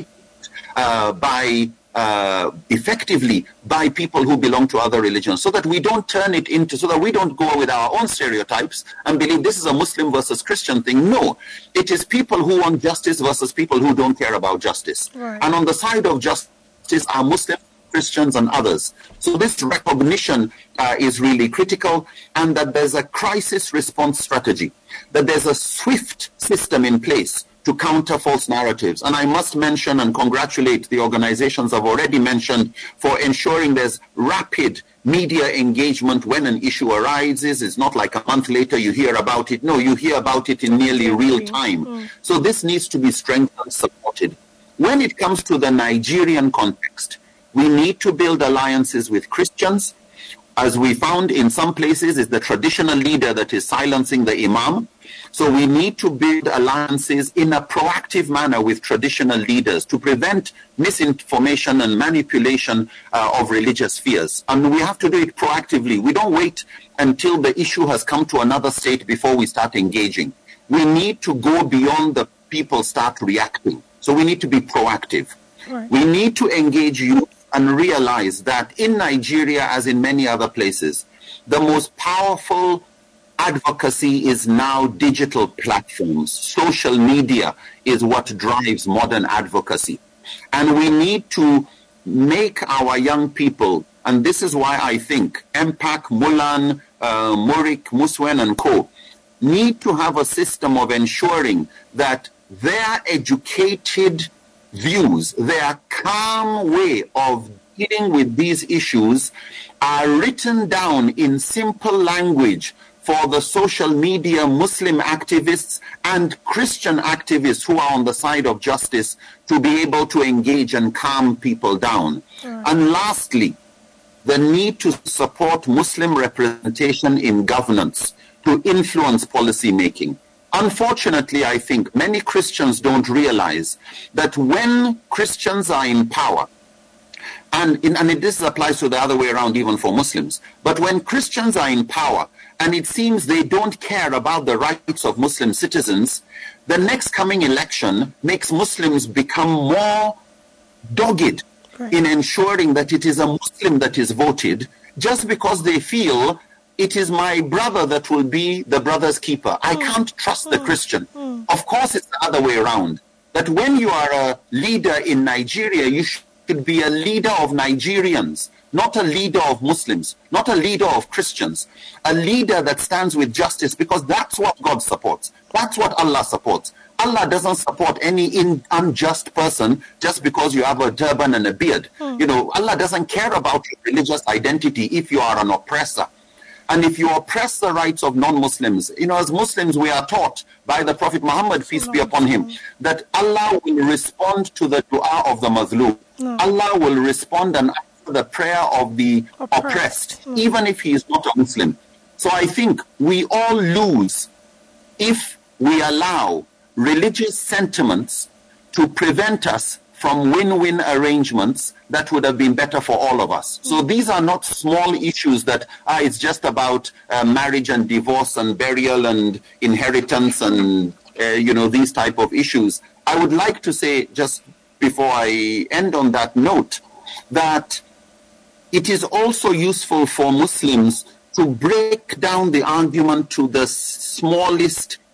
uh, by, uh, effectively, by people who belong to other religions, so that we don't turn it into, so that we don't go with our own stereotypes and believe this is a Muslim versus Christian thing. No, it is people who want justice versus people who don't care about justice. Right. And on the side of justice are Muslims, Christians, and others. So this recognition uh, is really critical, and that there's a crisis response strategy, that there's a swift system in place to counter false narratives. And I must mention and congratulate the organizations I've already mentioned for ensuring there's rapid media engagement when an issue arises. It's not like a month later you hear about it. No, you hear about it in nearly real time. Mm. So this needs to be strengthened, supported. When it comes to the Nigerian context, we need to build alliances with Christians. As we found in some places, it's the traditional leader that is silencing the imam. So we need to build alliances in a proactive manner with traditional leaders to prevent misinformation and manipulation uh, of religious fears. And we have to do it proactively. We don't wait until the issue has come to another state before we start engaging. We need to go beyond the people start reacting. So we need to be proactive. Right. We need to engage youth and realize that in Nigeria, as in many other places, the most powerful advocacy is now digital platforms. Social media is what drives modern advocacy. And we need to make our young people, and this is why I think M PAC, Mulan, uh, Murik, Muswen, and co. need to have a system of ensuring that their educated views, their calm way of dealing with these issues are written down in simple language for the social media Muslim activists and Christian activists who are on the side of justice to be able to engage and calm people down. Sure. And lastly, the need to support Muslim representation in governance to influence policy making. Unfortunately, I think many Christians don't realize that when Christians are in power, and, in, and it, this applies to the other way around even for Muslims, but when Christians are in power and it seems they don't care about the rights of Muslim citizens, the next coming election makes Muslims become more dogged right. in ensuring that it is a Muslim that is voted, just because they feel it is my brother that will be the brother's keeper. I can't trust the Christian. Of course, it's the other way around. That when you are a leader in Nigeria, you should be a leader of Nigerians, not a leader of Muslims, not a leader of Christians, a leader that stands with justice, because that's what God supports. That's what Allah supports. Allah doesn't support any in, unjust person just because you have a turban and a beard. Hmm. You know, Allah doesn't care about your religious identity if you are an oppressor. And if you oppress the rights of non-Muslims, you know, as Muslims, we are taught by the Prophet Muhammad, peace be upon him, that Allah will respond to the dua of the mazlum. No. Allah will respond and answer the prayer of the oppressed, oppressed mm. even if he is not a Muslim. So I think we all lose if we allow religious sentiments to prevent us from win-win arrangements that would have been better for all of us. So these are not small issues that ah, it's just about uh, marriage and divorce and burial and inheritance and, uh, you know, these type of issues. I would like to say, just before I end on that note, that it is also useful for Muslims to break down the argument to the smallest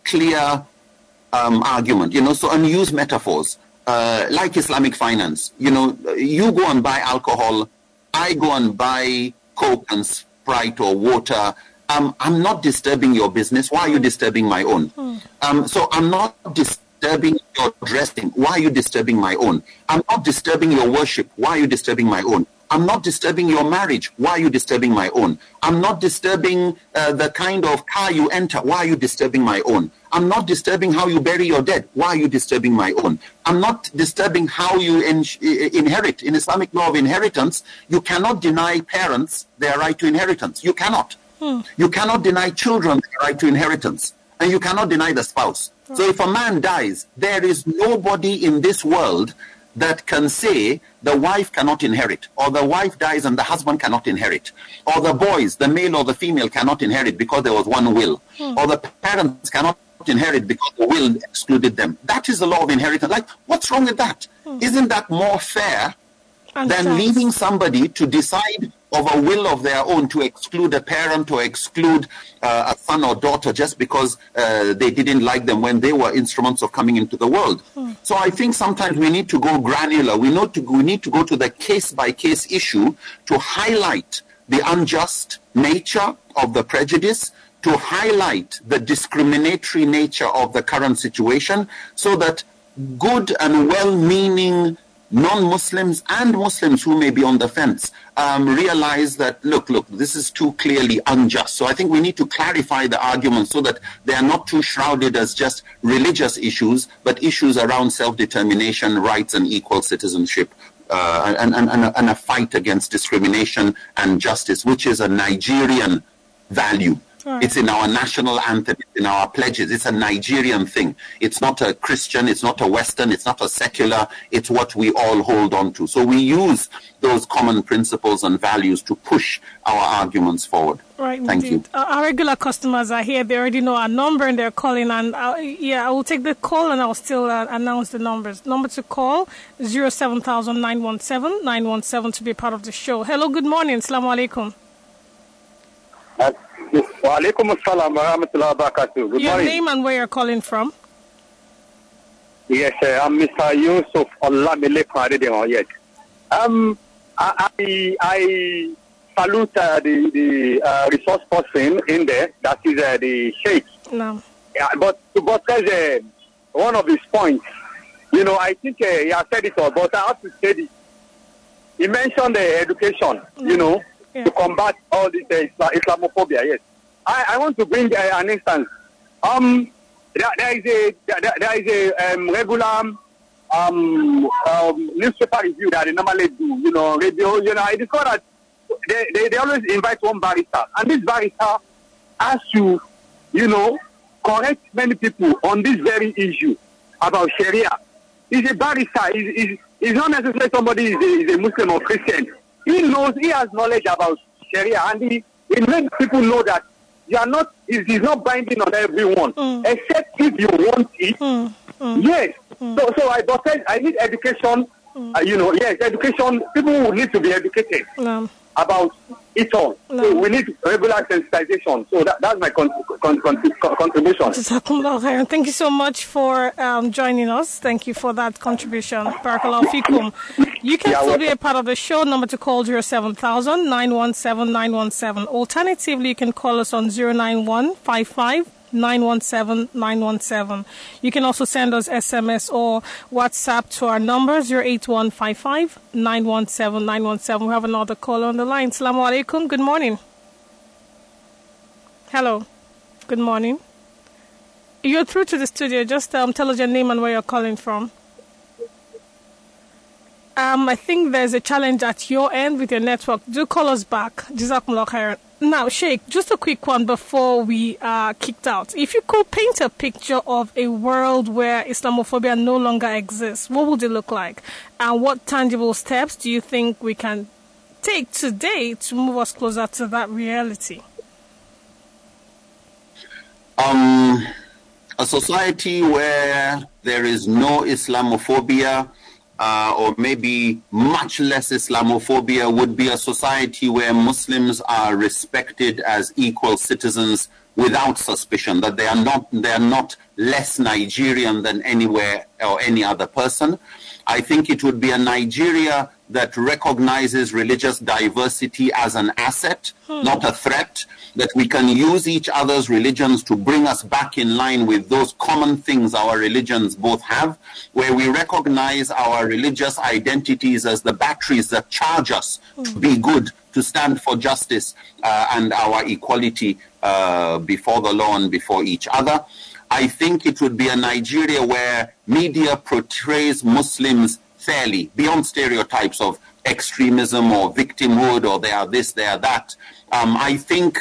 clear um, argument, you know, so and use metaphors uh, like Islamic finance. You know, you go and buy alcohol, I go and buy Coke and Sprite or water. Um, I'm not disturbing your business. Why are you disturbing my own? Mm. Um, so I'm not disturbing your dressing. Why are you disturbing my own? I'm not disturbing your worship. Why are you disturbing my own? I'm not disturbing your marriage. Why are you disturbing my own? I'm not disturbing uh, the kind of car you enter. Why are you disturbing my own? I'm not disturbing how you bury your dead. Why are you disturbing my own? I'm not disturbing how you in- inherit. In Islamic law of inheritance, you cannot deny parents their right to inheritance. You cannot. Hmm. You cannot deny children their right to inheritance. And you cannot deny the spouse. Hmm. So if a man dies, there is nobody in this world that can say the wife cannot inherit, or the wife dies and the husband cannot inherit, or the boys, the male or the female, cannot inherit because there was one will, hmm. or the parents cannot inherit because the will excluded them. That is the law of inheritance. Like, what's wrong with that? Hmm. Isn't that more fair and than sense. leaving somebody to decide of a will of their own to exclude a parent or exclude uh, a son or daughter just because uh, they didn't like them when they were instruments of coming into the world? Hmm. So I think sometimes we need to go granular. We need to, we need to go to the case-by-case issue to highlight the unjust nature of the prejudice, to highlight the discriminatory nature of the current situation, so that good and well-meaning non-Muslims and Muslims who may be on the fence um, realize that, look, look, this is too clearly unjust. So I think we need to clarify the arguments so that they are not too shrouded as just religious issues, but issues around self-determination, rights, and equal citizenship, uh, and, and, and, a, and a fight against discrimination and justice, which is a Nigerian value. Right. It's in our national anthem, it's in our pledges. It's a Nigerian thing. It's not a Christian, it's not a Western, it's not a secular. It's what we all hold on to. So we use those common principles and values to push our arguments forward. Right, Thank indeed. you. Uh, our regular customers are here. They already know our number and they're calling. And uh, yeah, I will take the call and I'll still uh, announce the numbers. Number to call, zero seven thousand nine one seven nine one seven to be part of the show. Hello, good morning. Assalamu alaikum. Uh, Wa alaikum assalam wa rahmatullahi wa barakatuh. Good Your morning. name and where you're calling from? Yes, uh, I'm Mister Yusuf Olamilekun. Yes. Um, I I, I salute uh, the the uh, resource person in there. That is uh, the Sheikh. No. Yeah, but to but uh, one of his points, you know, I think uh, he has said it all, but I have to say this. He mentioned the uh, education, no. you know. Yeah. To combat all this uh, Islamophobia, yes. I, I want to bring uh, an instance. Um, there, there is a there, there is a um, regular um, um, newspaper review that they normally do. You know, radio. You know, I discovered that they, they, they always invite one barrister, and this barrister has to, you know, correct many people on this very issue about Sharia. He's a barrister. He's, he's, he's not necessarily somebody is a, is a Muslim or Christian. He knows, he has knowledge about Sharia, and he, he makes people know that you are not, he's not binding on everyone, mm. except if you want it. Mm. Mm. Yes. Mm. So, so I but I need education. Mm. Uh, you know, yes, education. People need to be educated no. about it all. No. So we need regular sensitization. So that, that's my con- con- con- con- contribution. Thank you so much for um, joining us. Thank you for that contribution. Barakallahu fikum. You can yeah, still be a part of the show. Number to call zero seven thousand nine one seven nine one seven. Alternatively, you can call us on zero nine one five five nine one seven nine one seven. You can also send us S M S or WhatsApp to our number zero eight one five five nine one seven nine one seven. We have another caller on the line. Assalamu alaikum. Good morning. Hello. Good morning. You're through to the studio. Just um, tell us your name and where you're calling from. Um, I think there's a challenge at your end with your network. Do call us back. Jazakumullah khairan. Now, Sheikh, just a quick one before we are kicked out. If you could paint a picture of a world where Islamophobia no longer exists, what would it look like? And what tangible steps do you think we can take today to move us closer to that reality? Um, a society where there is no Islamophobia, Uh, or maybe much less Islamophobia, would be a society where Muslims are respected as equal citizens without suspicion, that they are not they are not less Nigerian than anywhere or any other person. I think it would be a Nigeria that recognizes religious diversity as an asset, hmm. not a threat, that we can use each other's religions to bring us back in line with those common things our religions both have, where we recognize our religious identities as the batteries that charge us hmm. to be good, to stand for justice uh, and our equality uh, before the law and before each other. I think it would be a Nigeria where media portrays Muslims fairly, beyond stereotypes of extremism or victimhood or they are this, they are that. Um, I think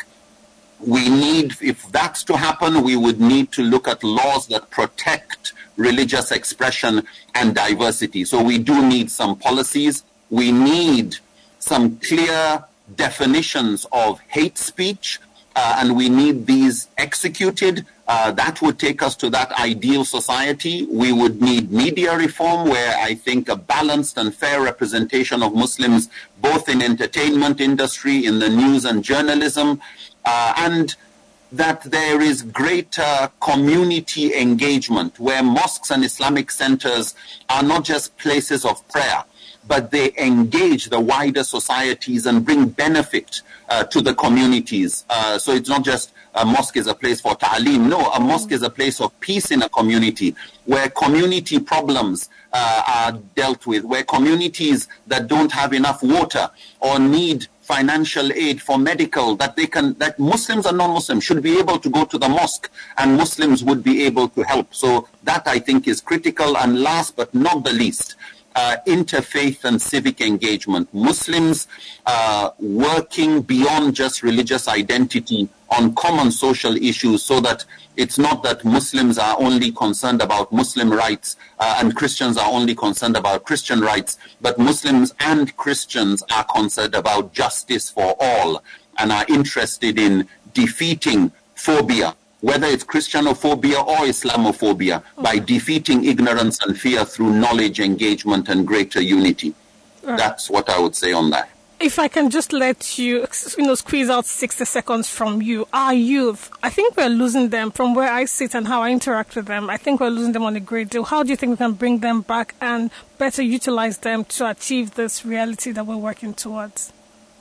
we need, if that's to happen, we would need to look at laws that protect religious expression and diversity. So we do need some policies. We need some clear definitions of hate speech, uh, and we need these executed. Uh, that would take us to that ideal society. We would need media reform, where I think a balanced and fair representation of Muslims, both in entertainment industry, in the news and journalism, uh, and that there is greater community engagement, where mosques and Islamic centers are not just places of prayer, but they engage the wider societies and bring benefit uh, to the communities. Uh, so it's not just a mosque is a place for ta'aleem. No, a mosque is a place of peace in a community, where community problems uh, are dealt with, where communities that don't have enough water or need financial aid for medical, that they can, that Muslims and non-Muslims should be able to go to the mosque and Muslims would be able to help. So that, I think, is critical. And last but not the least, Uh, interfaith and civic engagement. Muslims uh, working beyond just religious identity on common social issues, so that it's not that Muslims are only concerned about Muslim rights uh, and Christians are only concerned about Christian rights, but Muslims and Christians are concerned about justice for all and are interested in defeating phobia, whether it's Christianophobia or Islamophobia, okay, by defeating ignorance and fear through knowledge, engagement, and greater unity. Right. That's what I would say on that. If I can just let you, you know, squeeze out sixty seconds from you, our youth, I think we're losing them from where I sit and how I interact with them. I think we're losing them on a great deal. How do you think we can bring them back and better utilize them to achieve this reality that we're working towards?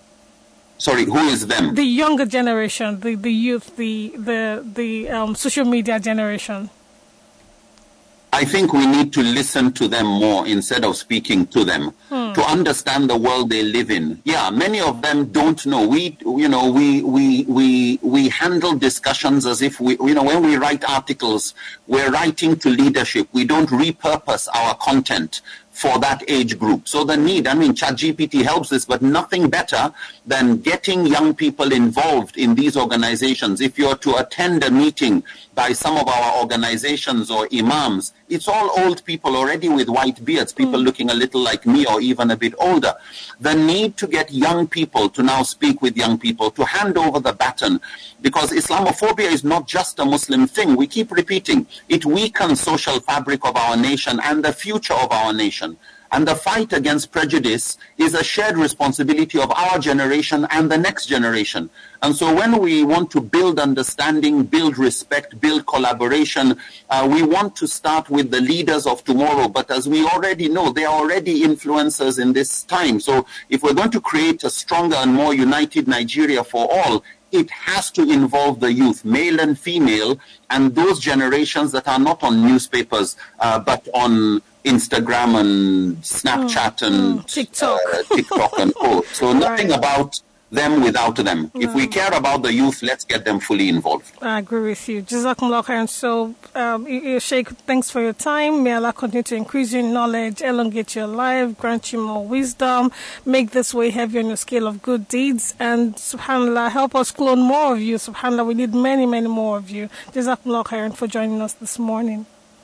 Sorry, who is them? The younger generation, the, the youth, the the the um, social media generation. I think we need to listen to them more instead of speaking to them, hmm. to understand the world they live in. Yeah, many of them don't know. We, you know, we we we we handle discussions as if we, you know, when we write articles, we're writing to leadership. We don't repurpose our content for that age group. So the need, I mean, ChatGPT helps this, but nothing better than getting young people involved in these organizations. If you're to attend a meeting by some of our organizations or imams, it's all old people already with white beards, people mm. looking a little like me or even a bit older. The need to get young people to now speak with young people, to hand over the baton, because Islamophobia is not just a Muslim thing. We keep repeating, it weakens social fabric of our nation and the future of our nation. And the fight against prejudice is a shared responsibility of our generation and the next generation. And so when we want to build understanding, build respect, build collaboration, uh, we want to start with the leaders of tomorrow. But as we already know, they are already influencers in this time. So if we're going to create a stronger and more united Nigeria for all, it has to involve the youth, male and female, and those generations that are not on newspapers, uh, but on Instagram and Snapchat mm, and mm, TikTok, uh, TikTok and co. So nothing right. about them without them. No. If we care about the youth, let's get them fully involved. I agree with you. Jazakumullah khairan. So, um, Sheikh, thanks for your time. May Allah continue to increase your knowledge, elongate your life, grant you more wisdom, make this way heavier on your scale of good deeds, and subhanAllah, help us clone more of you. SubhanAllah, we need many, many more of you. Jazakumullah khairan for joining us this morning.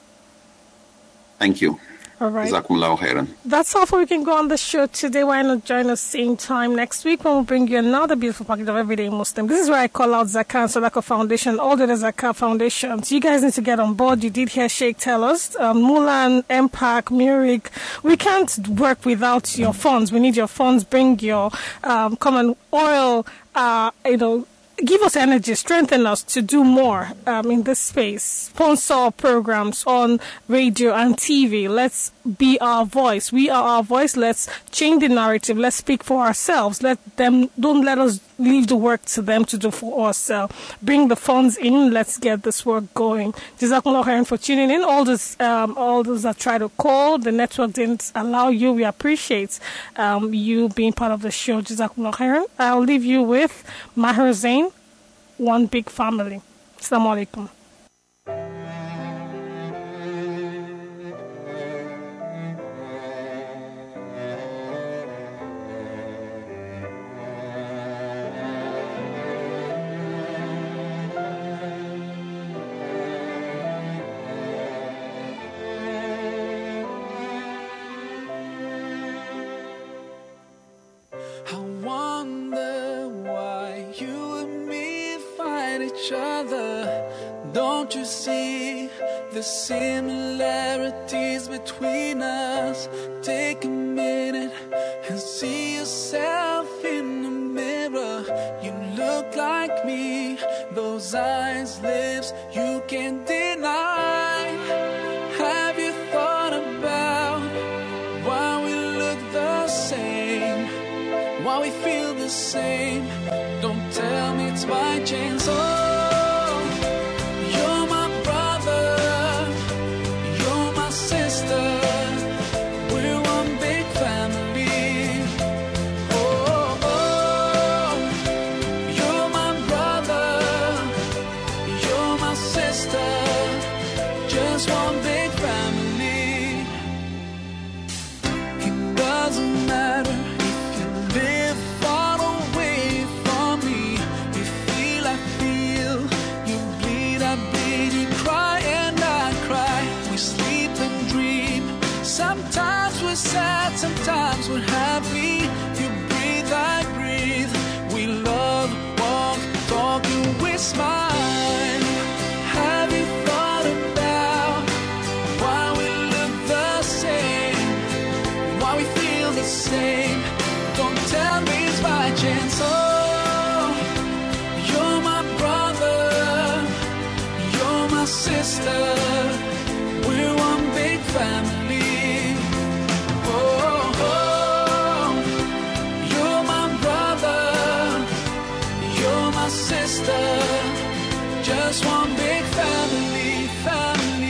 Thank you. All right. Jazakumullahu khairan. That's all for we can go on the show today. Why not join us same time next week when we'll bring you another beautiful package of Everyday Muslim. This is where I call out Zakah and Sadaqah Foundation, all the other Zakah foundations. You guys need to get on board. You did hear Sheikh tell us, um, Mulan, M PAC, Murik, we can't work without your funds. We need your funds. Bring your um, common oil, uh, you know, give us energy, strengthen us to do more um, in this space. Sponsor programs on radio and T V. Let's be our voice. We are our voice. Let's change the narrative. Let's speak for ourselves. Let them, don't let us leave the work to them to do for ourselves. Bring the funds in. Let's get this work going. Jazakumullah khairan for tuning in. All those, um, all those that try to call, the network didn't allow you. We appreciate um, you being part of the show. Jazakumullah khairan. I'll leave you with Maher Zain, One Big Family. Assalamu alaikum. I wonder why you and me fight each other. Don't you see the similarities between us? Take a minute and see yourself in the mirror. You look like me, those eyes, lips, you can't deny. Have you thought about why we look the same? Why we feel the same? Don't tell me it's by chance. Oh, you're my brother, you're my sister. We're one big family. Oh, oh, you're my brother, you're my sister. Just one big family. It doesn't matter live far away from me. You feel, I feel. You bleed, I bleed. You cry and I cry. We sleep and dream. Sometimes we're sad, sometimes we're happy. You breathe, I breathe. We love, walk, talk, and we smile. Have you thought about why we look the same? Why we feel the same? Don't tell me it's by chance. Oh, you're my brother, you're my sister. We're one big family. Oh, oh, you're my brother, you're my sister. Just one big family, family.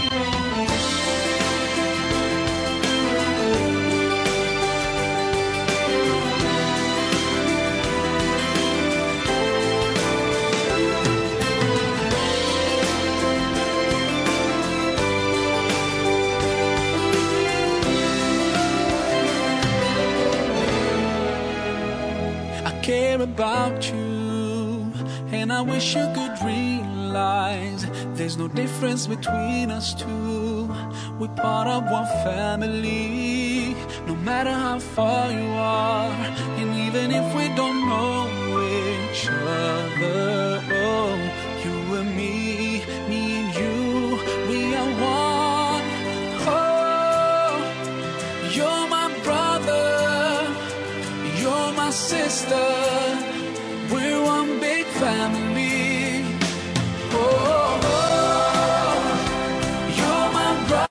Care about you, and I wish you could realize there's no difference between us two. We're part of one family, no matter how far you are, and even if we don't know each other. Oh, you and me, me and you, we are one. Oh, you're my brother, you're my sister.